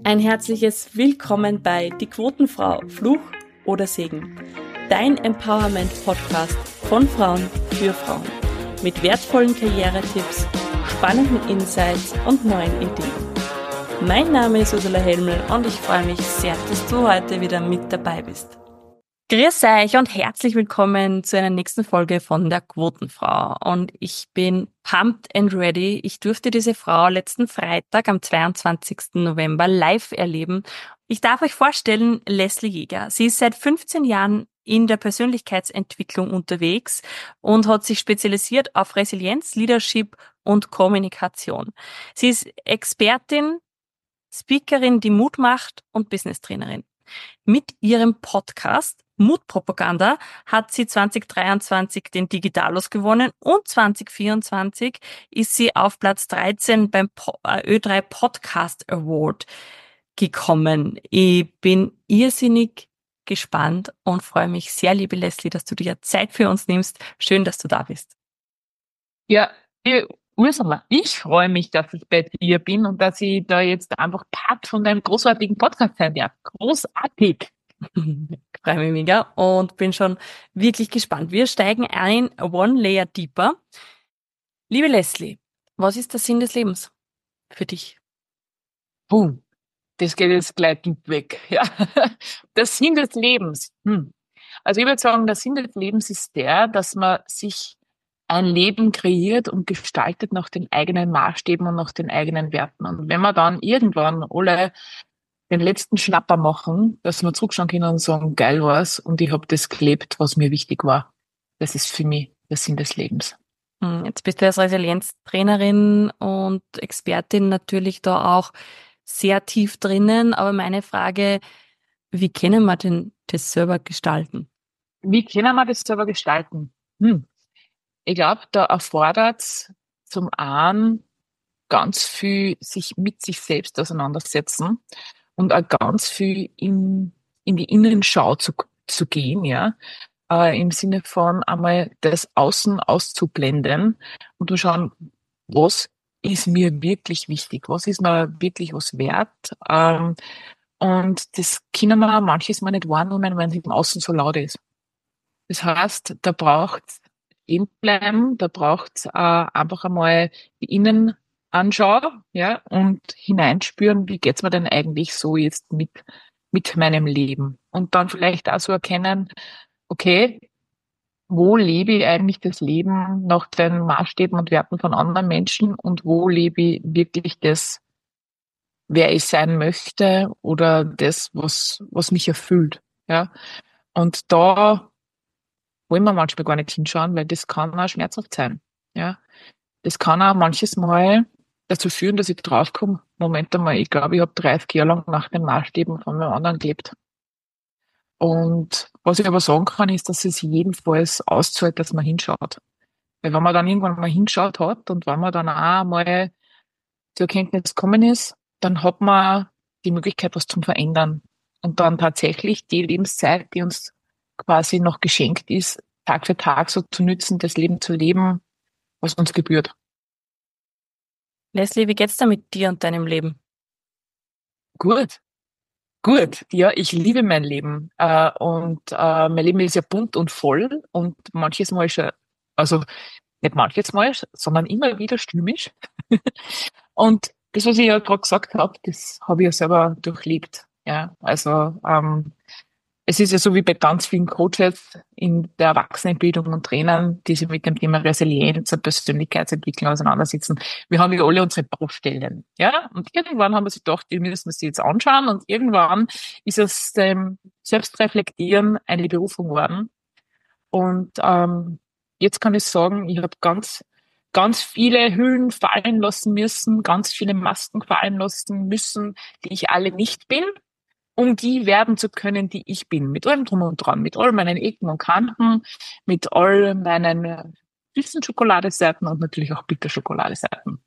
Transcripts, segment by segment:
Ein herzliches Willkommen bei Die Quotenfrau, Fluch oder Segen. Dein Empowerment-Podcast von Frauen für Frauen. Mit wertvollen Karrieretipps, spannenden Insights und neuen Ideen. Mein Name ist Ursula Helmel und ich freue mich sehr, dass du heute wieder mit dabei bist. Grüß euch und herzlich willkommen zu einer nächsten Folge von der Quotenfrau. Und ich bin pumped and ready. Ich durfte diese Frau letzten Freitag am 22. November live erleben. Ich darf euch vorstellen, Leslie Jäger. Sie ist seit 15 Jahren in der Persönlichkeitsentwicklung unterwegs und hat sich spezialisiert auf Resilienz, Leadership und Kommunikation. Sie ist Expertin, Speakerin, die Mut macht und Business-Trainerin. Mit ihrem Podcast Mutpropaganda hat sie 2023 den Digitalus gewonnen und 2024 ist sie auf Platz 13 beim Ö3 Podcast Award gekommen. Ich bin irrsinnig gespannt und freue mich sehr, liebe Leslie, dass du dir Zeit für uns nimmst. Schön, dass du da bist. Ja, Ursula, ich freue mich, dass ich bei dir bin und dass ich da jetzt einfach Part von deinem großartigen Podcast sein darf. Großartig. Ich freue mich mega und bin schon wirklich gespannt. Wir steigen ein, one layer deeper. Liebe Leslie, was ist der Sinn des Lebens für dich? Puh, das geht jetzt gleich deep weg. Ja. Der Sinn des Lebens. Also ich würde sagen, der Sinn des Lebens ist der, dass man sich ein Leben kreiert und gestaltet nach den eigenen Maßstäben und nach den eigenen Werten. Und wenn wir dann irgendwann alle den letzten Schnapper machen, dass wir zurückschauen können und sagen, geil war's und ich habe das gelebt, was mir wichtig war. Das ist für mich der Sinn des Lebens. Jetzt bist du als Resilienztrainerin und Expertin natürlich da auch sehr tief drinnen, aber meine Frage, wie können wir denn das selber gestalten? Wie können wir das selber gestalten? Ich glaube, da erfordert zum einen ganz viel sich mit sich selbst auseinandersetzen und auch ganz viel in die Innenschau zu gehen, ja. Im Sinne von einmal das Außen auszublenden und zu schauen, was ist mir wirklich wichtig, was ist mir wirklich was wert. Und das können wir manches Mal nicht wahrnehmen, wenn es im Außen so laut ist. Das heißt, da braucht's stehen bleiben, da braucht's einfach einmal die Innenanschau, ja, und hineinspüren, wie geht's mir denn eigentlich so jetzt mit meinem Leben? Und dann vielleicht auch so erkennen, okay, wo lebe ich eigentlich das Leben nach den Maßstäben und Werten von anderen Menschen und wo lebe ich wirklich das, wer ich sein möchte oder das, was mich erfüllt, ja. Und da wollen wir manchmal gar nicht hinschauen, weil das kann auch schmerzhaft sein. Ja, das kann auch manches Mal dazu führen, dass ich draufkomme, Moment einmal, ich glaube, ich habe 30 Jahre lang nach den Maßstäben von einem anderen gelebt. Und was ich aber sagen kann, ist, dass es jedenfalls auszahlt, dass man hinschaut. Weil wenn man dann irgendwann mal hinschaut hat und wenn man dann auch mal zur Erkenntnis gekommen ist, dann hat man die Möglichkeit, was zu verändern. Und dann tatsächlich die Lebenszeit, die uns quasi noch geschenkt ist, Tag für Tag so zu nützen, das Leben zu leben, was uns gebührt. Leslie, wie geht's da mit dir und deinem Leben? Gut, gut. Ja, ich liebe mein Leben. Und mein Leben ist ja bunt und voll und manches Mal schon, also nicht manches Mal, sondern immer wieder stürmisch. Und das, was ich ja gerade gesagt habe, das habe ich ja selber durchlebt. Ja, also es ist ja so wie bei ganz vielen Coaches in der Erwachsenenbildung und Trainern, die sich mit dem Thema Resilienz und Persönlichkeitsentwicklung auseinandersetzen. Wir haben ja alle unsere Baustellen. Ja, und irgendwann haben wir sich gedacht, wir müssen uns die jetzt anschauen und irgendwann ist aus dem Selbstreflektieren eine Berufung geworden. Und jetzt kann ich sagen, ich habe ganz viele Hüllen fallen lassen müssen, ganz viele Masken fallen lassen müssen, die ich alle nicht bin, um die werden zu können, die ich bin. Mit allem drum und dran, mit all meinen Ecken und Kanten, mit all meinen süßen Schokoladeseiten und natürlich auch Bitterschokoladeseiten.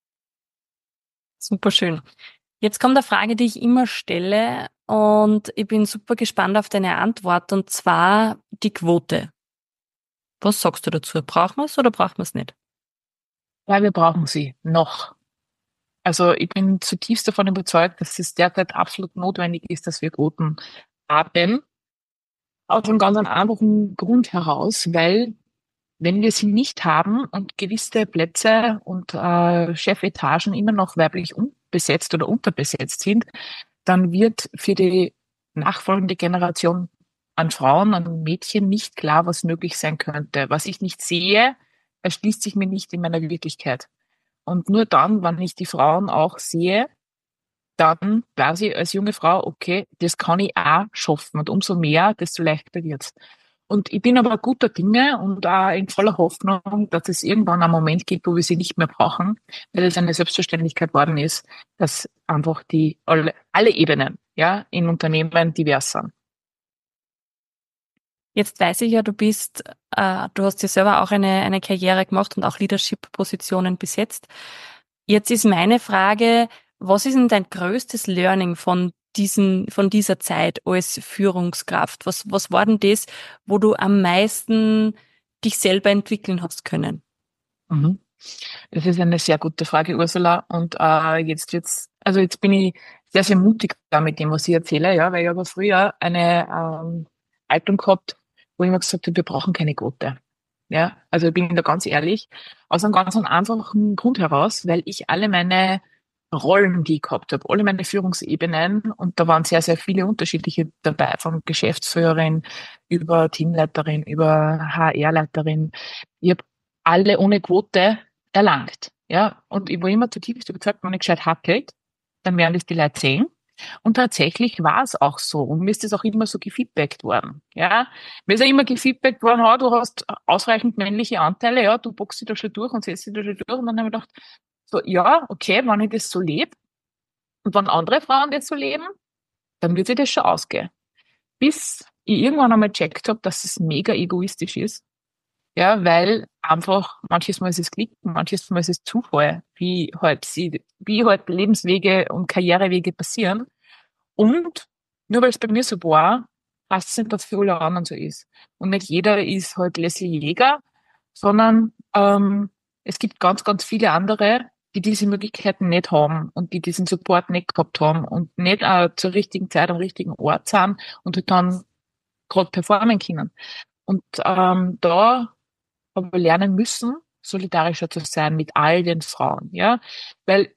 Super schön. Jetzt kommt eine Frage, die ich immer stelle und ich bin super gespannt auf deine Antwort und zwar die Quote. Was sagst du dazu? Brauchen wir es oder brauchen wir es nicht? Ja, wir brauchen sie noch. Also ich bin zutiefst davon überzeugt, dass es derzeit absolut notwendig ist, dass wir Quoten haben. Aus einem ganz einfachen Grund heraus, weil wenn wir sie nicht haben und gewisse Plätze und Chefetagen immer noch weiblich unbesetzt oder unterbesetzt sind, dann wird für die nachfolgende Generation an Frauen, an Mädchen nicht klar, was möglich sein könnte. Was ich nicht sehe, erschließt sich mir nicht in meiner Wirklichkeit. Und nur dann, wenn ich die Frauen auch sehe, dann weiß ich als junge Frau, okay, das kann ich auch schaffen. Und umso mehr, desto leichter wird's. Und ich bin aber guter Dinge und auch in voller Hoffnung, dass es irgendwann einen Moment gibt, wo wir sie nicht mehr brauchen, weil es eine Selbstverständlichkeit worden ist, dass einfach alle Ebenen, ja, in Unternehmen divers sind. Jetzt weiß ich ja, du hast dir selber auch eine Karriere gemacht und auch Leadership-Positionen besetzt. Jetzt ist meine Frage, was ist denn dein größtes Learning von dieser Zeit als Führungskraft? Was war denn das, wo du am meisten dich selber entwickeln hast können? Mhm. Das ist eine sehr gute Frage, Ursula. Und jetzt bin ich sehr, sehr mutig da mit dem, was ich erzähle, ja, weil ich habe früher eine Haltung gehabt, wo ich immer gesagt habe, wir brauchen keine Quote. Ja, also ich bin da ganz ehrlich, aus einem ganz einfachen Grund heraus, weil ich alle meine Rollen, die ich gehabt habe, alle meine Führungsebenen, und da waren sehr, sehr viele unterschiedliche dabei, von Geschäftsführerin über Teamleiterin, über HR-Leiterin. Ich habe alle ohne Quote erlangt. Ja, und ich war immer zutiefst überzeugt, wenn ich gescheit hackelt, dann werden das die Leute sehen. Und tatsächlich war es auch so. Und mir ist das auch immer so gefeedbackt worden. Ja, mir ist ja immer gefeedbackt worden, oh, du hast ausreichend männliche Anteile, ja, du boxst dich da schon durch und setzt dich da schon durch. Und dann habe ich gedacht, so, ja, okay, wenn ich das so lebe und wenn andere Frauen das so leben, dann wird sich das schon ausgehen. Bis ich irgendwann einmal gecheckt habe, dass es mega egoistisch ist. Ja, weil einfach manches Mal ist es Glück, manches Mal ist es Zufall, wie halt Lebenswege und Karrierewege passieren. Und nur weil es bei mir so war, heißt es nicht, dass es für alle anderen so ist. Und nicht jeder ist halt Leslie Jäger, sondern es gibt ganz, ganz viele andere, die diese Möglichkeiten nicht haben und die diesen Support nicht gehabt haben und nicht zur richtigen Zeit am richtigen Ort sind und halt dann gerade performen können. Und da habe ich lernen müssen, solidarischer zu sein mit all den Frauen, ja, weil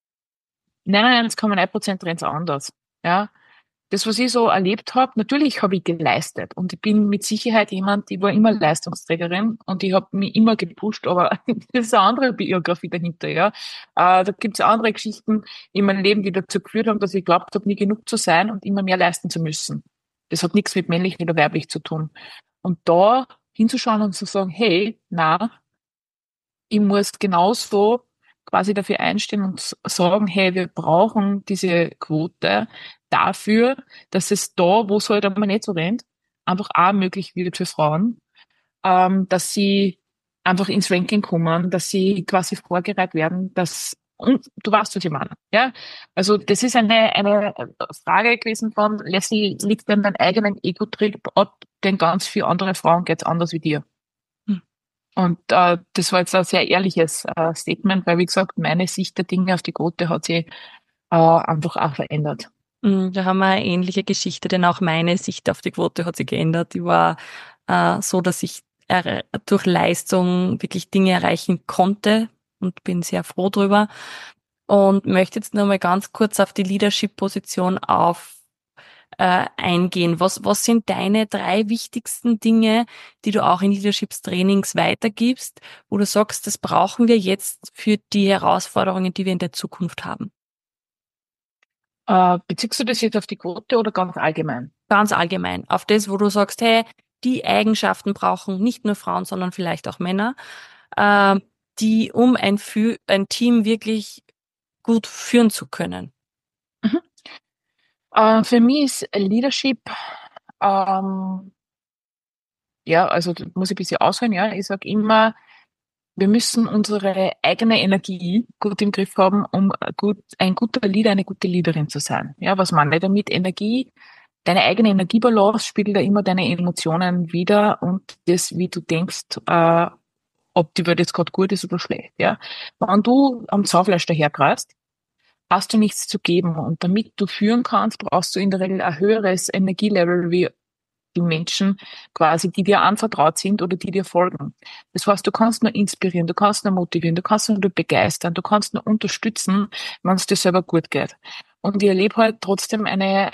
99,9% trennt's anders, ja. Das, was ich so erlebt habe, natürlich habe ich geleistet und ich bin mit Sicherheit jemand, die war immer Leistungsträgerin und ich habe mich immer gepusht, aber das ist eine andere Biografie dahinter, ja. Da gibt's andere Geschichten in meinem Leben, die dazu geführt haben, dass ich glaubt habe, nie genug zu sein und immer mehr leisten zu müssen. Das hat nichts mit männlich oder weiblich zu tun. Und da hinzuschauen und zu sagen, hey, na, ich muss genauso quasi dafür einstehen und sagen, hey, wir brauchen diese Quote dafür, dass es da, wo es halt einmal nicht so rennt, einfach auch möglich wird für Frauen, dass sie einfach ins Ranking kommen, dass sie quasi vorgereiht werden, und du weißt, was ich meine, ja? Also, das ist eine Frage gewesen von, Leslie, liegt an deinem eigenen Ego-Trip ab, denn ganz viele andere Frauen geht's anders wie dir. Hm. Und das war jetzt ein sehr ehrliches Statement, weil, wie gesagt, meine Sicht der Dinge auf die Quote hat sich einfach auch verändert. Da haben wir eine ähnliche Geschichte, denn auch meine Sicht auf die Quote hat sich geändert. Die war so, dass ich durch Leistung wirklich Dinge erreichen konnte und bin sehr froh drüber. Und möchte jetzt nur mal ganz kurz auf die Leadership-Position eingehen. Was sind deine 3 wichtigsten Dinge, die du auch in Leadership-Trainings weitergibst, wo du sagst, das brauchen wir jetzt für die Herausforderungen, die wir in der Zukunft haben? Beziehst du das jetzt auf die Quote oder ganz allgemein? Ganz allgemein. Auf das, wo du sagst, hey, die Eigenschaften brauchen nicht nur Frauen, sondern vielleicht auch Männer, äh, die, um ein Team wirklich gut führen zu können. Mhm. Für mich ist Leadership, ähm, ja, also da muss ich ein bisschen ausholen, ja. Ich sage immer, wir müssen unsere eigene Energie gut im Griff haben, um ein guter Leader, eine gute Leaderin zu sein. Ja, was meine ich damit? Energie, deine eigene Energiebalance spiegelt ja immer deine Emotionen wider und das, wie du denkst, ob die Welt jetzt gerade gut ist oder schlecht. Ja, wenn du am Zahnfleisch daherkreist, hast du nichts zu geben. Und damit du führen kannst, brauchst du in der Regel ein höheres Energielevel wie die Menschen quasi, die dir anvertraut sind oder die dir folgen. Das heißt, du kannst nur inspirieren, du kannst nur motivieren, du kannst nur begeistern, du kannst nur unterstützen, wenn es dir selber gut geht. Und ich erlebe halt trotzdem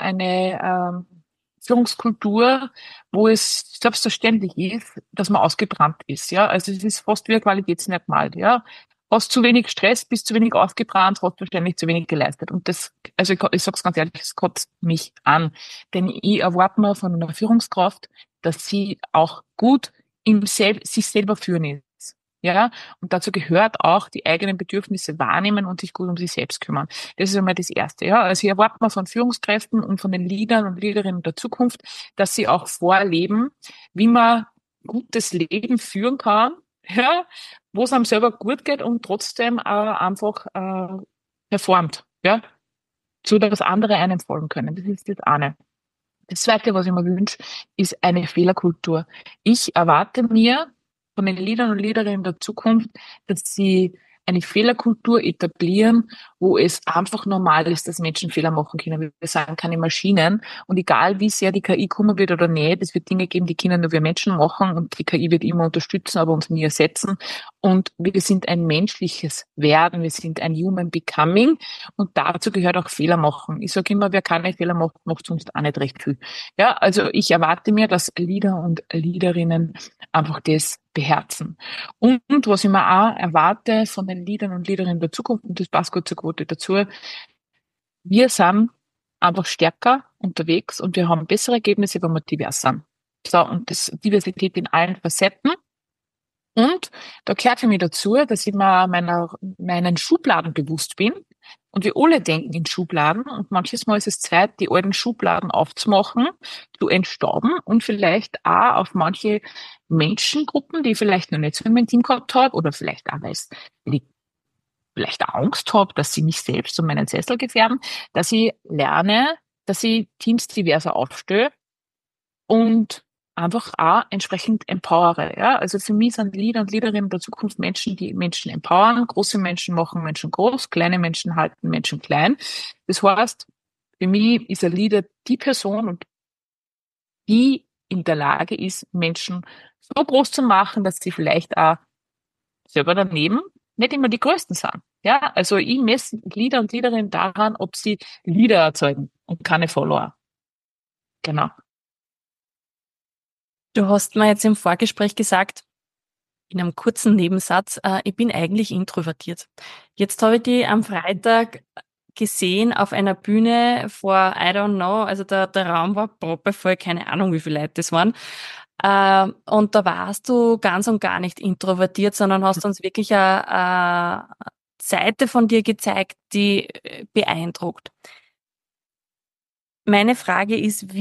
eine Führungskultur, wo es selbstverständlich ist, dass man ausgebrannt ist. Ja, also es ist fast wie ein Qualitätsmerkmal. Ja, hast zu wenig Stress, bist zu wenig ausgebrannt, hast wahrscheinlich zu wenig geleistet. Und das, also ich sag's ganz ehrlich, es kotzt mich an. Denn ich erwarte mir von einer Führungskraft, dass sie auch gut sich selber führen ist. Ja, und dazu gehört auch die eigenen Bedürfnisse wahrnehmen und sich gut um sich selbst kümmern. Das ist einmal das Erste. Ja, also ich erwarte mir von Führungskräften und von den Leadern und Leaderinnen der Zukunft, dass sie auch vorleben, wie man gutes Leben führen kann. Ja, wo es einem selber gut geht und trotzdem einfach performt, ja, so dass andere einem folgen können. Das ist das eine. Das Zweite, was ich mir wünsche, ist eine Fehlerkultur. Ich erwarte mir von den Leadern und Leaderinnen der Zukunft, dass sie eine Fehlerkultur etablieren, wo es einfach normal ist, dass Menschen Fehler machen können. Wir sind keine Maschinen und egal wie sehr die KI kommen wird oder nicht, es wird Dinge geben, die können nur wir Menschen machen und die KI wird immer unterstützen, aber uns nie ersetzen. Und wir sind ein menschliches Werden, wir sind ein Human Becoming und dazu gehört auch Fehler machen. Ich sage immer, wer keine Fehler macht, macht sonst auch nicht recht viel. Ja, also ich erwarte mir, dass Leader und Leaderinnen einfach das beherzen. Und was ich mir auch erwarte von den Leadern und Leaderinnen der Zukunft, und das passt gut zur Quote dazu, wir sind einfach stärker unterwegs und wir haben bessere Ergebnisse, wenn wir divers sind. So, und das Diversität in allen Facetten. Und da gehört für mich dazu, dass ich mir meinen Schubladen bewusst bin. Und wir alle denken in Schubladen. Und manches Mal ist es Zeit, die alten Schubladen aufzumachen, zu entstauben und vielleicht auch auf manche Menschengruppen, die ich vielleicht noch nicht so in meinem Team gehabt habe, oder vielleicht auch, weil ich vielleicht auch Angst habe, dass sie mich selbst und meinen Sessel gefährden, dass ich lerne, dass ich Teams diverser aufstelle und einfach auch entsprechend empowere. Ja? Also für mich sind Leader und Leaderinnen der Zukunft Menschen, die Menschen empowern. Große Menschen machen Menschen groß, kleine Menschen halten Menschen klein. Das heißt, für mich ist ein Leader die Person, und die in der Lage ist, Menschen so groß zu machen, dass sie vielleicht auch selber daneben nicht immer die Größten sind. Ja, also ich messe Leader und Leaderinnen daran, ob sie Leader erzeugen und keine Follower. Genau. Du hast mir jetzt im Vorgespräch gesagt, in einem kurzen Nebensatz, ich bin eigentlich introvertiert. Jetzt habe ich die am Freitag gesehen auf einer Bühne vor, I don't know, also der Raum war proppevoll, keine Ahnung, wie viele Leute das waren. Und da warst du ganz und gar nicht introvertiert, sondern hast uns wirklich eine Seite von dir gezeigt, die beeindruckt. Meine Frage ist,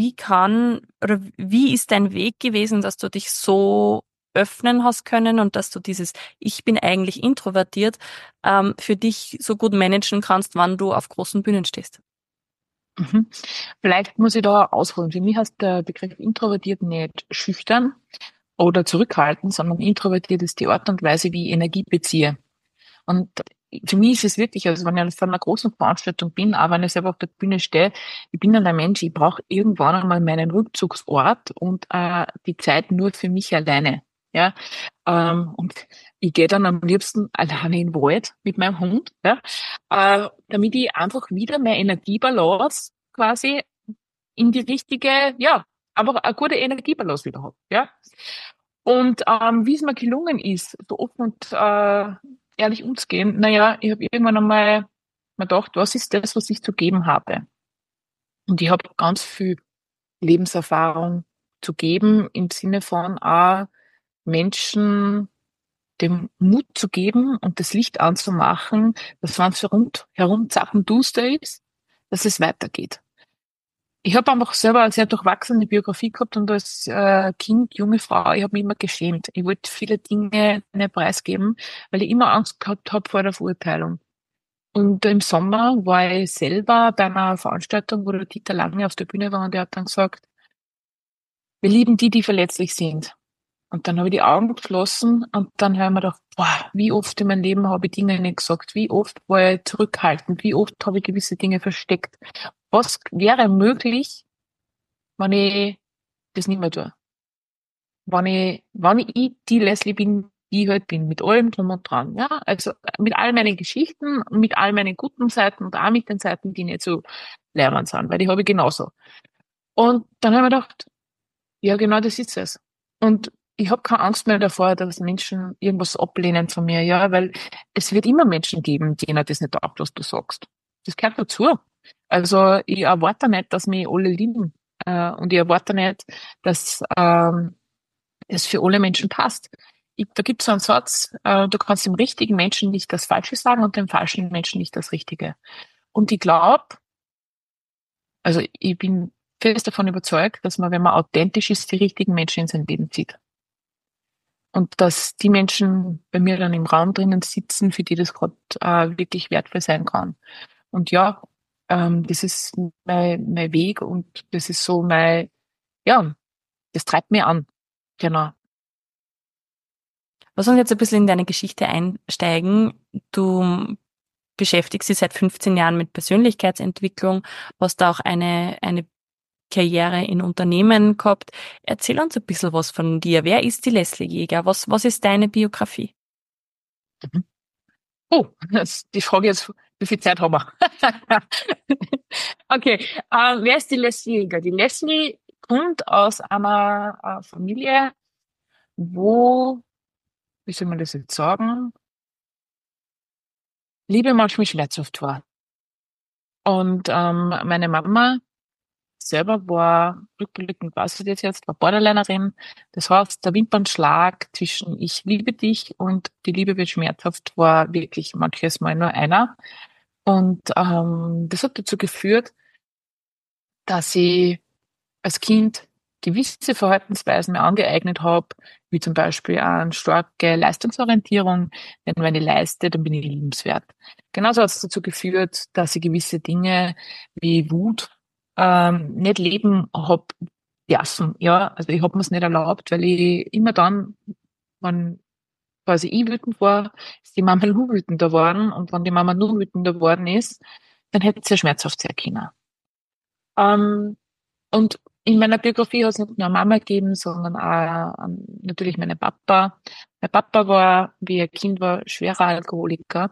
wie ist dein Weg gewesen, dass du dich so öffnen hast können und dass du dieses Ich bin eigentlich introvertiert für dich so gut managen kannst, wann du auf großen Bühnen stehst? Mhm. Vielleicht muss ich da ausholen. Für mich heißt der Begriff introvertiert nicht schüchtern oder zurückhaltend, sondern introvertiert ist die Art und Weise, wie ich Energie beziehe. Und für mich ist es wirklich, also wenn ich von einer großen Veranstaltung bin, aber wenn ich selber auf der Bühne stehe, ich bin dann ein Mensch, ich brauche irgendwann einmal meinen Rückzugsort und die Zeit nur für mich alleine. Ja, und ich gehe dann am liebsten alleine in den Wald mit meinem Hund, ja, damit ich einfach wieder mehr Energiebalance quasi in die richtige, ja, einfach eine gute Energiebalance wieder habe. Ja. Und wie es mir gelungen ist, so offen und ehrlich umzugehen, naja, ich habe irgendwann einmal mir gedacht, was ist das, was ich zu geben habe? Und ich habe ganz viel Lebenserfahrung zu geben, im Sinne von Menschen den Mut zu geben und das Licht anzumachen, dass wenn es herum zappenduster ist, dass es weitergeht. Ich habe einfach selber eine sehr durchwachsene Biografie gehabt und als Kind, junge Frau, ich habe mich immer geschämt. Ich wollte viele Dinge nicht preisgeben, weil ich immer Angst gehabt habe vor der Verurteilung. Und im Sommer war ich selber bei einer Veranstaltung, wo der Dieter Lange auf der Bühne war und der hat dann gesagt, wir lieben die, die verletzlich sind. Und dann habe ich die Augen geschlossen und dann habe ich mir gedacht, boah, wie oft in meinem Leben habe ich Dinge nicht gesagt, wie oft war ich zurückhaltend, wie oft habe ich gewisse Dinge versteckt. Was wäre möglich, wenn ich das nicht mehr tue? Wenn ich die Leslie bin, die ich halt bin, mit allem drum und dran, ja, also mit all meinen Geschichten, mit all meinen guten Seiten und auch mit den Seiten, die nicht so lehrend sind, weil die habe ich genauso. Und dann habe ich mir gedacht, ja, genau das ist es. Und ich habe keine Angst mehr davor, dass Menschen irgendwas ablehnen von mir, ja, weil es wird immer Menschen geben, denen das nicht taugt, was du sagst. Das gehört dazu. Also ich erwarte nicht, dass mich alle lieben. Und ich erwarte nicht, dass es für alle Menschen passt. Da gibt es so einen Satz, du kannst dem richtigen Menschen nicht das Falsche sagen und dem falschen Menschen nicht das Richtige. Und ich glaube, also ich bin fest davon überzeugt, dass man, wenn man authentisch ist, die richtigen Menschen in sein Leben zieht. Und dass die Menschen bei mir dann im Raum drinnen sitzen, für die das gerade wirklich wertvoll sein kann. Und ja, das ist mein Weg und das ist so ja, das treibt mich an. Genau. Lass uns jetzt ein bisschen in deine Geschichte einsteigen. Du beschäftigst dich seit 15 Jahren mit Persönlichkeitsentwicklung, hast da auch eine Karriere in Unternehmen gehabt. Erzähl uns ein bisschen was von dir. Wer ist die Leslie Jäger? Was ist deine Biografie? Mhm. Oh, die Frage jetzt, wie viel Zeit haben wir? Okay, wer ist die Leslie Jäger? Die Leslie kommt aus einer Familie, wo, wie soll man das jetzt sagen, Liebe manchmal schmerzhaft war. Und meine Mama selber war, rückblickend weiß ich das jetzt, war Borderlinerin. Das heißt, der Wimpernschlag zwischen ich liebe dich und die Liebe wird schmerzhaft war wirklich manches Mal nur einer. Und das hat dazu geführt, dass ich als Kind gewisse Verhaltensweisen mir angeeignet habe, wie zum Beispiel eine starke Leistungsorientierung. Denn wenn ich leiste, dann bin ich liebenswert. Genauso hat es dazu geführt, dass ich gewisse Dinge wie Wut nicht leben hab dürfen. Ja, also ich habe mir es nicht erlaubt, weil ich immer dann, wenn quasi ich wütend war, ist die Mama nur wütender geworden. Und wenn die Mama nur wütender geworden ist, dann hätte es ja schmerzhaft sein können. Ähm, und in meiner Biografie hat es nicht nur Mama gegeben, sondern auch natürlich meinen Papa. Mein Papa war, wie er Kind war, schwerer Alkoholiker.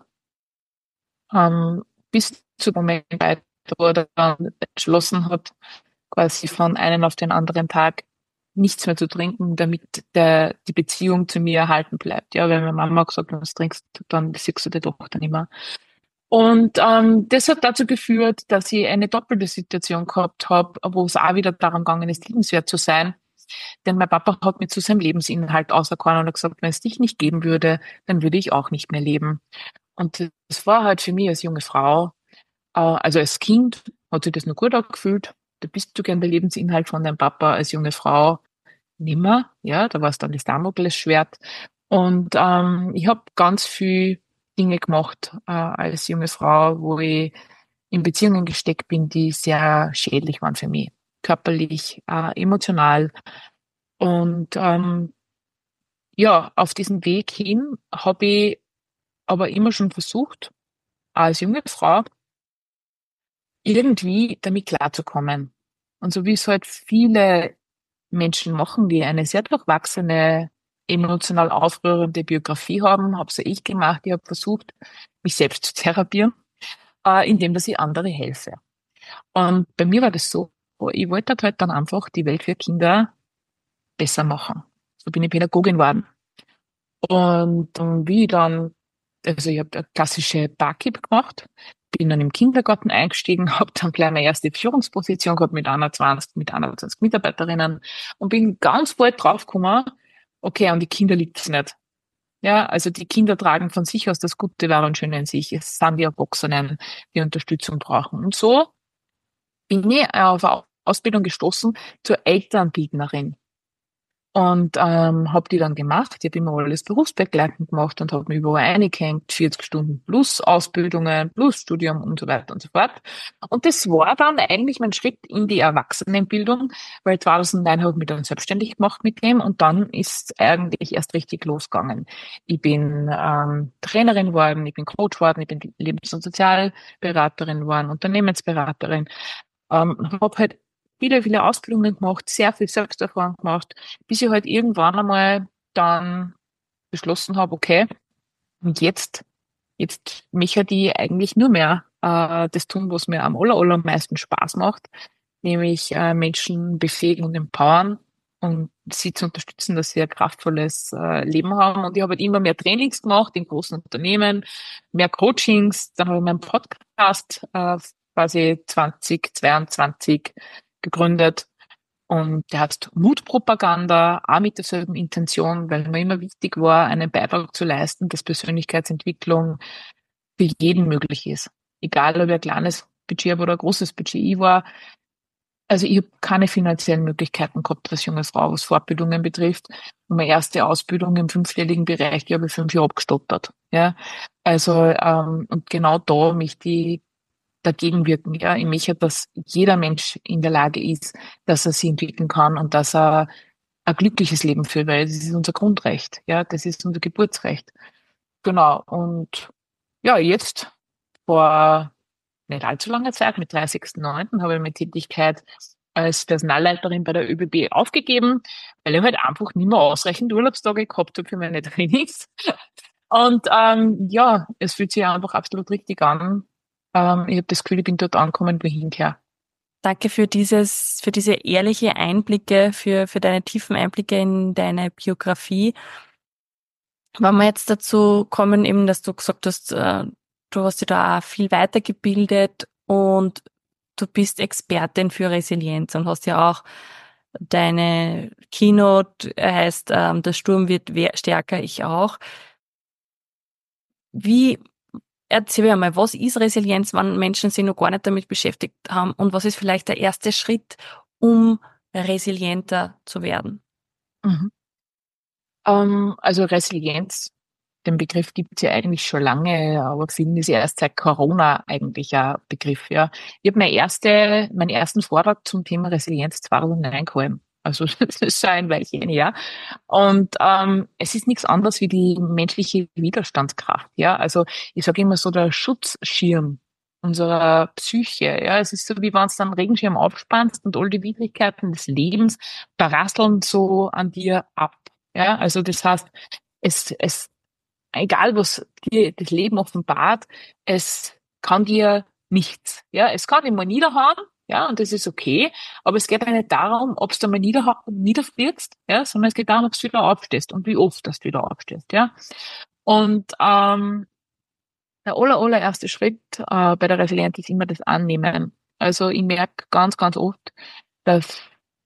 Bis zu dem Moment, wo er dann entschlossen hat, quasi von einem auf den anderen Tag nichts mehr zu trinken, damit die Beziehung zu mir erhalten bleibt. Ja, wenn meine Mama gesagt hat, was trinkst, dann siehst du die Tochter nicht mehr. Und das hat dazu geführt, dass ich eine doppelte Situation gehabt habe, wo es auch wieder darum gegangen ist, liebenswert zu sein. Denn mein Papa hat mir zu seinem Lebensinhalt auserkoren und hat gesagt, wenn es dich nicht geben würde, dann würde ich auch nicht mehr leben. Und das war halt für mich als junge Frau, also als Kind hat sich das noch gut angefühlt. Da bist du gern der Lebensinhalt von deinem Papa, als junge Frau nimmer. Ja, da war es dann das Damoklesschwert. Und ich habe ganz viel Dinge gemacht als junge Frau, wo ich in Beziehungen gesteckt bin, die sehr schädlich waren für mich. Körperlich, emotional. Und ja, auf diesem Weg hin habe ich aber immer schon versucht, als junge Frau irgendwie damit klarzukommen. Und so wie es halt viele Menschen machen, die eine sehr durchwachsene, emotional aufrührende Biografie haben, habe es ich gemacht. Ich habe versucht, mich selbst zu therapieren, indem dass ich andere helfe. Und bei mir war das so, ich wollte halt dann einfach die Welt für Kinder besser machen. So bin ich Pädagogin geworden. Und wie ich dann, also ich habe eine klassische Barkeep gemacht, bin dann im Kindergarten eingestiegen, habe dann gleich meine erste Führungsposition gehabt mit 21 Mitarbeiterinnen und bin ganz bald draufgekommen, okay, an die Kinder liegt's nicht. Ja, also die Kinder tragen von sich aus das Gute, Wahre und Schöne in sich. Es sind die Erwachsenen, die Unterstützung brauchen. Und so bin ich auf eine Ausbildung gestoßen zur Elternbildnerin. Und habe die dann gemacht. Ich habe immer alles berufsbegleitend gemacht und habe mich überall eingehängt, 40 Stunden plus Ausbildungen, plus Studium und so weiter und so fort. Und das war dann eigentlich mein Schritt in die Erwachsenenbildung, weil 2009 habe ich mich dann selbstständig gemacht mit dem und dann ist eigentlich erst richtig losgegangen. Ich bin Trainerin geworden, ich bin Coach geworden, ich bin Lebens- und Sozialberaterin geworden, Unternehmensberaterin. Habe halt viele Ausbildungen gemacht, sehr viel Selbsterfahrung gemacht, bis ich halt irgendwann einmal dann beschlossen habe, okay, und jetzt möchte ich eigentlich nur mehr das tun, was mir am allermeisten Spaß macht, nämlich Menschen befähigen und empowern und sie zu unterstützen, dass sie ein kraftvolles Leben haben. Und ich habe halt immer mehr Trainings gemacht in großen Unternehmen, mehr Coachings, dann habe ich meinen Podcast quasi 2022 gegründet. Und der heißt Mutpropaganda, auch mit derselben Intention, weil mir immer wichtig war, einen Beitrag zu leisten, dass Persönlichkeitsentwicklung für jeden möglich ist. Egal, ob ich ein kleines Budget habe oder ein großes Budget. Ich habe keine finanziellen Möglichkeiten gehabt als junge Frau, was Fortbildungen betrifft. Und meine erste Ausbildung im fünfstelligen Bereich, die habe ich 5 Jahre abgestottert. Ja, und genau da möchte ich dagegen wirken. Ja, ich möchte, dass jeder Mensch in der Lage ist, dass er sich entwickeln kann und dass er ein glückliches Leben führt, weil das ist unser Grundrecht. Ja, das ist unser Geburtsrecht. Genau. Und ja, jetzt vor nicht allzu langer Zeit, mit 30.09. habe ich meine Tätigkeit als Personalleiterin bei der ÖBB aufgegeben, weil ich halt einfach nicht mehr ausreichend Urlaubstage gehabt habe für meine Trainings. Und ja, es fühlt sich einfach absolut richtig an. Ich habe das Gefühl, ich bin dort angekommen, wo ich hingehöre. Danke für diese ehrliche Einblicke, für deine tiefen Einblicke in deine Biografie. Wenn wir jetzt dazu kommen, eben, dass du gesagt hast, du hast dich da auch viel weitergebildet und du bist Expertin für Resilienz und hast ja auch deine Keynote, heißt, der Sturm wird stärker, ich auch. Wie, erzähl mir mal, was ist Resilienz, wenn Menschen sich noch gar nicht damit beschäftigt haben und was ist vielleicht der erste Schritt, um resilienter zu werden? Mhm. Also Resilienz, den Begriff gibt's ja eigentlich schon lange, aber Film ist ja erst seit Corona eigentlich ein Begriff. Ja, ich habe meinen ersten Vortrag zum Thema Resilienz 2009 gehalten. Also das ist schon ein Weilchen her. Und es ist nichts anderes wie die menschliche Widerstandskraft. Ja, also ich sage immer so der Schutzschirm unserer Psyche. Ja, es ist so, wie wenn du einen Regenschirm aufspannst und all die Widrigkeiten des Lebens prasseln so an dir ab. Ja, also das heißt, es egal was dir das Leben offenbart, es kann dir nichts. Ja, es kann dich mal niederhauen, ja, und das ist okay, aber es geht ja nicht darum, ob du mal niederfrierst, ja, sondern es geht darum, ob du wieder aufstehst und wie oft dass du wieder aufstehst, ja. Und der allererste Schritt bei der Resilienz ist immer das Annehmen. Also ich merke ganz oft, dass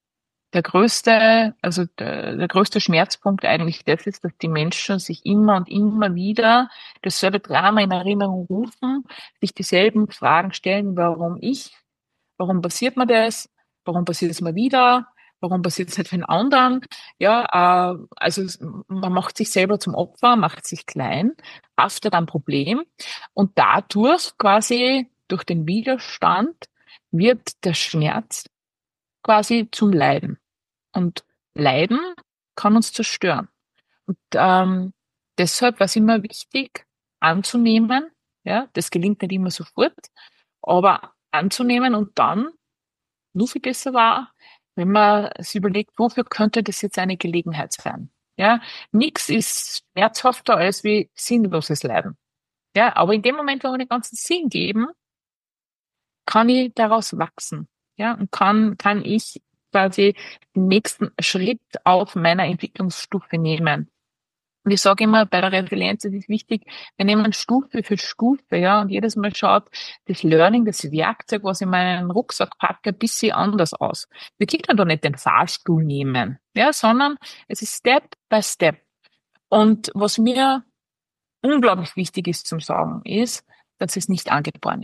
der größte Schmerzpunkt eigentlich das ist, dass die Menschen sich immer und immer wieder dasselbe Drama in Erinnerung rufen, sich dieselben Fragen stellen, warum ich, warum passiert mir das, warum passiert es mir wieder, warum passiert es nicht für den anderen, ja, man macht sich selber zum Opfer, macht sich klein, haftet am Problem und dadurch quasi durch den Widerstand wird der Schmerz quasi zum Leiden. Und Leiden kann uns zerstören. Und deshalb war es immer wichtig, anzunehmen. Ja, das gelingt nicht immer sofort, aber anzunehmen und dann nur viel besser war, wenn man sich überlegt, wofür könnte das jetzt eine Gelegenheit sein? Ja, nichts ist schmerzhafter als wie sinnloses Leiden. Ja, aber in dem Moment, wo wir den ganzen Sinn geben, kann ich daraus wachsen. Ja, und kann ich quasi den nächsten Schritt auf meiner Entwicklungsstufe nehmen. Und ich sage immer, bei der Resilienz ist es wichtig, wir nehmen Stufe für Stufe, ja, und jedes Mal schaut das Learning, das Werkzeug, was ich in meinen Rucksack packe, ein bisschen anders aus. Wir können da nicht den Fahrstuhl nehmen, ja, sondern es ist Step by Step. Und was mir unglaublich wichtig ist zum Sagen, ist, dass es nicht angeboren ist.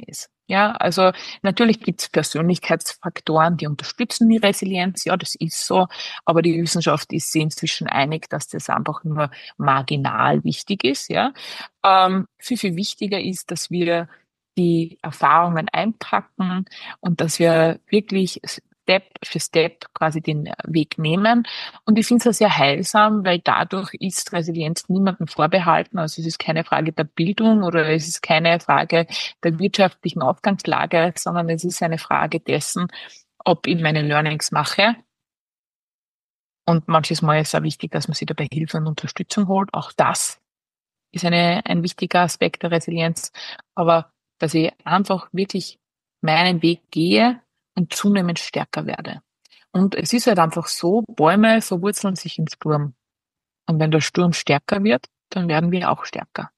Ja, also natürlich gibt es Persönlichkeitsfaktoren, die unterstützen die Resilienz. Ja, das ist so. Aber die Wissenschaft ist sich inzwischen einig, dass das einfach nur marginal wichtig ist. Ja, viel, viel wichtiger ist, dass wir die Erfahrungen einpacken und dass wir wirklich Step für Step quasi den Weg nehmen. Und ich finde es auch sehr heilsam, weil dadurch ist Resilienz niemandem vorbehalten. Also es ist keine Frage der Bildung oder es ist keine Frage der wirtschaftlichen Ausgangslage, sondern es ist eine Frage dessen, ob ich meine Learnings mache. Und manches Mal ist es auch wichtig, dass man sich dabei Hilfe und Unterstützung holt. Auch das ist ein wichtiger Aspekt der Resilienz. Aber dass ich einfach wirklich meinen Weg gehe und zunehmend stärker werde. Und es ist halt einfach so, Bäume verwurzeln sich im Sturm. Und wenn der Sturm stärker wird, dann werden wir auch stärker.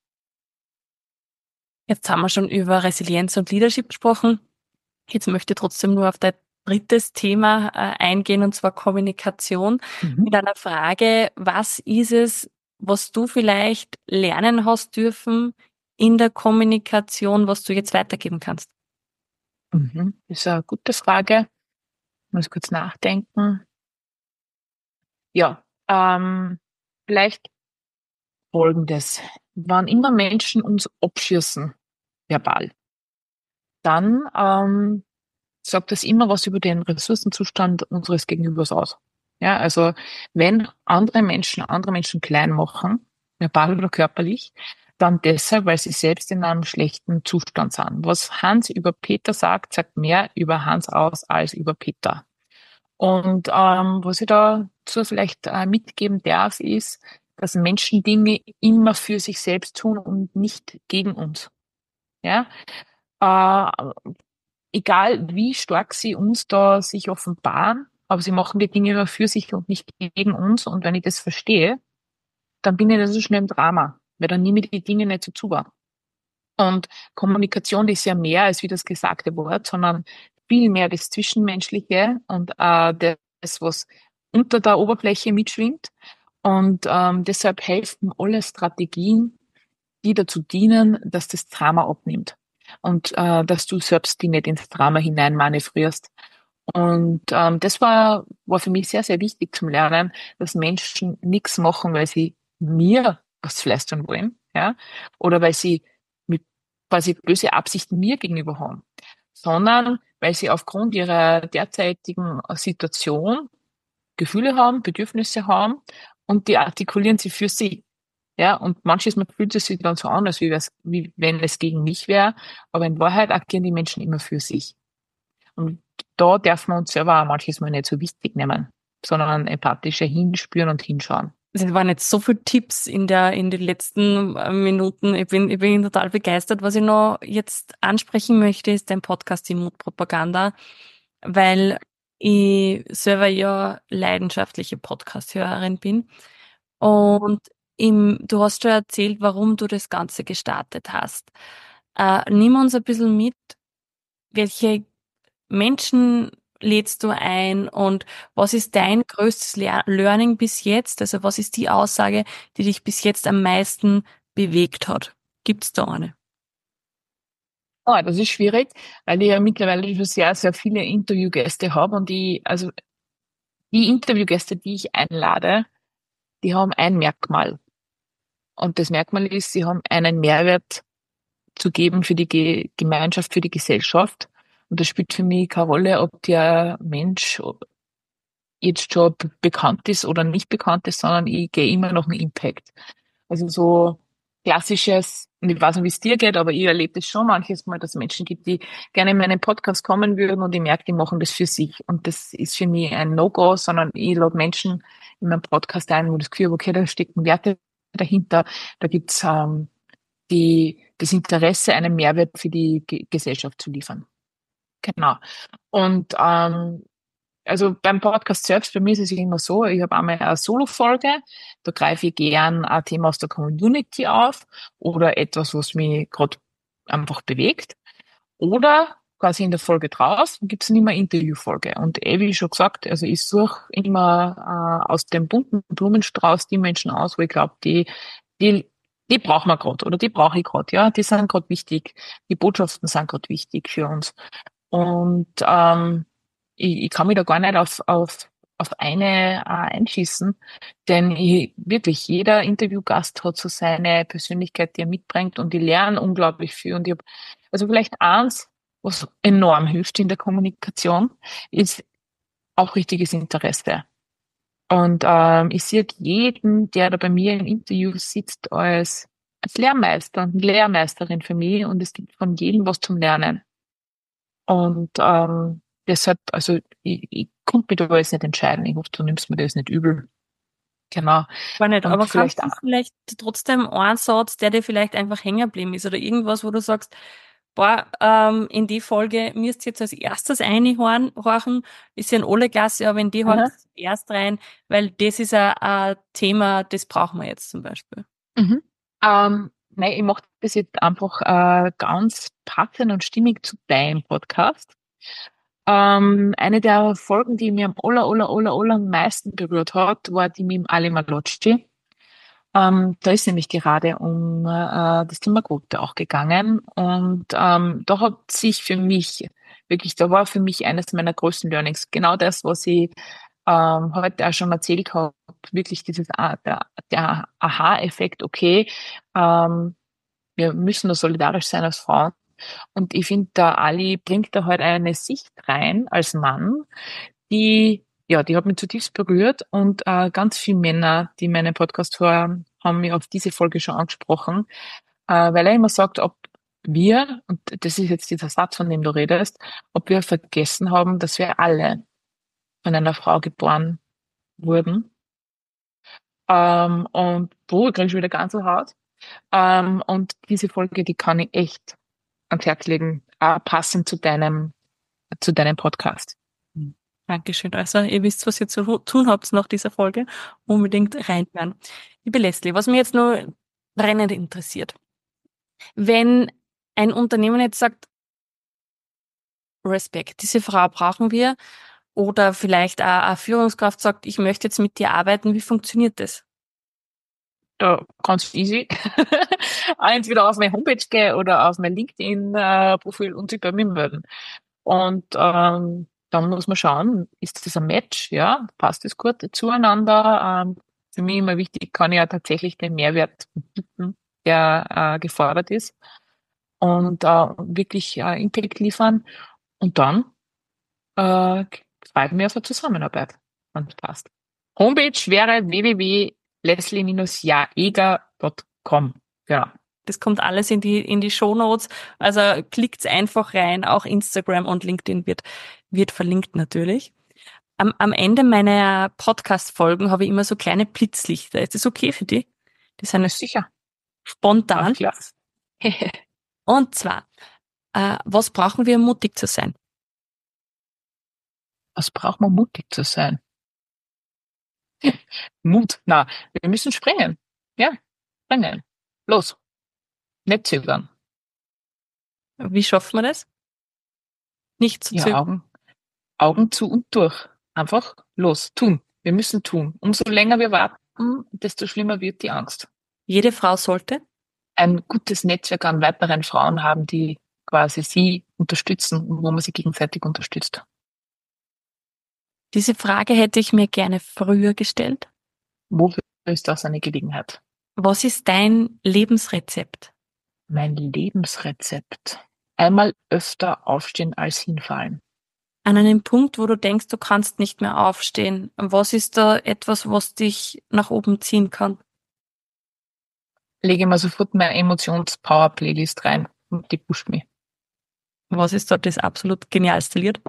Jetzt haben wir schon über Resilienz und Leadership gesprochen. Jetzt möchte ich trotzdem nur auf dein drittes Thema eingehen, und zwar Kommunikation. Mit einer Frage: Was ist es, was du vielleicht lernen hast dürfen in der Kommunikation, was du jetzt weitergeben kannst? Das ist eine gute Frage. Ich muss kurz nachdenken. Ja, vielleicht Folgendes. Wann immer Menschen uns abschießen, verbal, dann sagt das immer was über den Ressourcenzustand unseres Gegenübers aus. Ja, also wenn andere Menschen klein machen, verbal oder körperlich, dann deshalb, weil sie selbst in einem schlechten Zustand sind. Was Hans über Peter sagt, sagt mehr über Hans aus als über Peter. Und was ich dazu vielleicht mitgeben darf, ist, dass Menschen Dinge immer für sich selbst tun und nicht gegen uns. Ja, äh, egal wie stark sie uns da sich offenbaren, aber sie machen die Dinge immer für sich und nicht gegen uns. Und wenn ich das verstehe, dann bin ich nicht so schnell im Drama, weil dann nehme ich die Dinge nicht so zu wahr. Und Kommunikation ist ja mehr als wie das gesagte Wort, sondern viel mehr das Zwischenmenschliche und das, was unter der Oberfläche mitschwingt. Und deshalb helfen alle Strategien, die dazu dienen, dass das Drama abnimmt und dass du selbst die nicht ins Drama hinein manövrierst. Und das war für mich sehr, sehr wichtig zum Lernen, dass Menschen nichts machen, weil sie mir was leisten wollen, ja, oder weil sie mit quasi böse Absichten mir gegenüber haben, sondern weil sie aufgrund ihrer derzeitigen Situation Gefühle haben, Bedürfnisse haben und die artikulieren sie für sie. Ja, und manches Mal fühlt es sich dann so an, als wie wenn es gegen mich wäre, aber in Wahrheit agieren die Menschen immer für sich. Und da darf man uns selber auch manches Mal nicht so wichtig nehmen, sondern empathischer hinspüren und hinschauen. Es waren jetzt so viele Tipps in den letzten Minuten. Ich bin total begeistert. Was ich noch jetzt ansprechen möchte, ist dein Podcast, die Mutpropaganda, weil ich selber ja leidenschaftliche Podcast-Hörerin bin. Und du hast schon erzählt, warum du das Ganze gestartet hast. Nimm uns ein bisschen mit, welche Menschen lädst du ein und was ist dein größtes Learning bis jetzt? Also was ist die Aussage, die dich bis jetzt am meisten bewegt hat? Gibt's da eine? Oh, das ist schwierig, weil ich ja mittlerweile schon sehr, sehr viele Interviewgäste habe und also die Interviewgäste, die ich einlade, die haben ein Merkmal. Und das Merkmal ist, sie haben einen Mehrwert zu geben für die Gemeinschaft, für die Gesellschaft. Und das spielt für mich keine Rolle, ob der Mensch jetzt schon bekannt ist oder nicht bekannt ist, sondern ich gehe immer noch einen Impact. Also so klassisches, und ich weiß nicht, wie es dir geht, aber ich erlebe das schon manches Mal, dass es Menschen gibt, die gerne in meinen Podcast kommen würden und ich merke, die machen das für sich. Und das ist für mich ein No-Go, sondern ich lade Menschen in meinen Podcast ein, wo das Gefühl habe, okay, da stecken Werte dahinter, da gibt's das Interesse, einen Mehrwert für die Gesellschaft zu liefern. Genau. Und also beim Podcast selbst, bei mir ist es immer so, ich habe einmal eine Solo-Folge, da greife ich gern ein Thema aus der Community auf oder etwas, was mich gerade einfach bewegt. Oder quasi in der Folge drauf gibt es immer eine Interviewfolge. Und wie schon gesagt, also ich suche immer aus dem bunten Blumenstrauß die Menschen aus, wo ich glaube, die die brauchen wir gerade oder die brauche ich gerade, ja, die sind gerade wichtig, die Botschaften sind gerade wichtig für uns. Und ich kann mich da gar nicht auf eine einschießen, denn wirklich jeder Interviewgast hat so seine Persönlichkeit, die er mitbringt und ich lerne unglaublich viel. Und ich hab, also vielleicht eins, was enorm hilft in der Kommunikation, ist auch richtiges Interesse. Und ich sehe jeden, der da bei mir im Interview sitzt, als Lehrmeister und Lehrmeisterin für mich und es gibt von jedem was zum Lernen. Und deshalb, also ich konnte mich da jetzt nicht entscheiden. Ich hoffe, du nimmst mir das nicht übel. Genau. War nicht, Und aber vielleicht kannst du auch. vielleicht trotzdem einen Satz, der dir vielleicht einfach hängen geblieben ist oder irgendwas, wo du sagst, boah, in die Folge müsst ihr jetzt als erstes horchen, ist ja in alle Klasse, aber in die horcht Aha. erst rein, weil das ist ein Thema, das brauchen wir jetzt zum Beispiel. Mhm. Nein, ich mache das jetzt einfach ganz passend und stimmig zu deinem Podcast. Eine der Folgen, die mir am allermeisten berührt hat, war die mit dem Ali Malocci. Da ist nämlich gerade um das Thema Quote auch gegangen. Und da hat sich für mich, wirklich, da war für mich eines meiner größten Learnings, genau das, was ich heute auch schon erzählt habe, wirklich der Aha-Effekt, okay, ähm, wir müssen da solidarisch sein als Frauen. Und ich finde, der Ali bringt da halt eine Sicht rein als Mann, die hat mich zutiefst berührt und ganz viele Männer, die meinen Podcast hören, haben mich auf diese Folge schon angesprochen, weil er immer sagt, ob wir, und das ist jetzt dieser Satz, von dem du redest, ob wir vergessen haben, dass wir alle von einer Frau geboren wurden. Und wo krieg ich wieder Gänsehaut. Und diese Folge, die kann ich echt ans Herz legen, passend zu deinem Podcast. Mhm. Dankeschön. Also, ihr wisst, was ihr zu tun habt nach dieser Folge. Unbedingt reinhören. Liebe Leslie, was mich jetzt nur brennend interessiert. Wenn ein Unternehmen jetzt sagt, Respekt, diese Frau brauchen wir, oder vielleicht eine Führungskraft sagt, ich möchte jetzt mit dir arbeiten, wie funktioniert das? Da ganz easy. Entweder auf meine Homepage gehen oder auf mein LinkedIn-Profil und sich bei mir melden. Und dann muss man schauen, ist das ein Match? Ja, passt das gut zueinander? Für mich immer wichtig, kann ich ja tatsächlich den Mehrwert bieten, der gefordert ist und wirklich Impact liefern. Und dann freut mich auf eine Zusammenarbeit, wenn es passt. Homepage wäre www.leslie-jaeger.com. Genau. Das kommt alles in die Shownotes. Also klickt's einfach rein. Auch Instagram und LinkedIn wird verlinkt natürlich. Am Ende meiner Podcast-Folgen habe ich immer so kleine Blitzlichter. Ist das okay für dich? Die sind Ist sicher. Ach, spontan. klar. Und zwar, was brauchen wir, um mutig zu sein? Was braucht man, mutig zu sein? Mut. Na, wir müssen springen. Ja, springen. Los. Nicht zögern. Wie schafft man das? Nicht zu Ja, zögern. Augen zu und durch. Einfach los. Tun. Wir müssen tun. Umso länger wir warten, desto schlimmer wird die Angst. Jede Frau sollte. Ein gutes Netzwerk an weiteren Frauen haben, die quasi sie unterstützen und wo man sie gegenseitig unterstützt. Diese Frage hätte ich mir gerne früher gestellt. Wofür ist das eine Gelegenheit? Was ist dein Lebensrezept? Mein Lebensrezept. Einmal öfter aufstehen als hinfallen. An einem Punkt, wo du denkst, du kannst nicht mehr aufstehen. Was ist da etwas, was dich nach oben ziehen kann? Lege mal sofort meine Emotions-Power-Playlist rein und die pusht mich. Was ist da das absolut genialste Lied?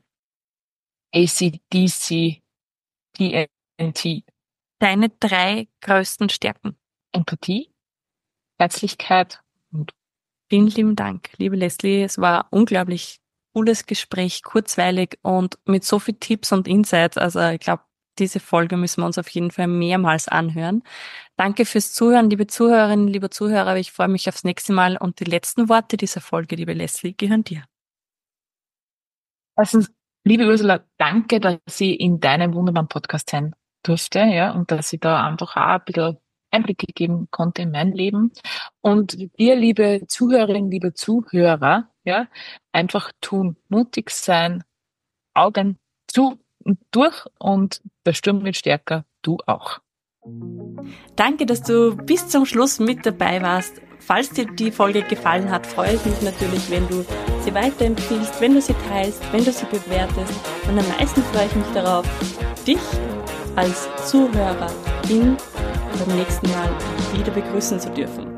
AC/DC, TNT. Deine drei größten Stärken. Empathie, Herzlichkeit und Vielen lieben Dank, liebe Leslie. Es war ein unglaublich cooles Gespräch, kurzweilig und mit so viel Tipps und Insights. Also ich glaube, diese Folge müssen wir uns auf jeden Fall mehrmals anhören. Danke fürs Zuhören, liebe Zuhörerinnen, liebe Zuhörer. Ich freue mich aufs nächste Mal und die letzten Worte dieser Folge, liebe Leslie, gehören dir. also, liebe Ursula, danke, dass ich in deinem wunderbaren Podcast sein durfte, ja, und dass ich da einfach auch ein bisschen Einblicke geben konnte in mein Leben. Und dir, liebe Zuhörerinnen, liebe Zuhörer, ja, einfach tun, mutig sein, Augen zu und durch und der Sturm wird stärker, du auch. Danke, dass du bis zum Schluss mit dabei warst. Falls dir die Folge gefallen hat, freue ich mich natürlich, wenn du sie weiterempfiehlst, wenn du sie teilst, wenn du sie bewertest. Und am meisten freue ich mich darauf, dich als Zuhörerin beim nächsten Mal wieder begrüßen zu dürfen.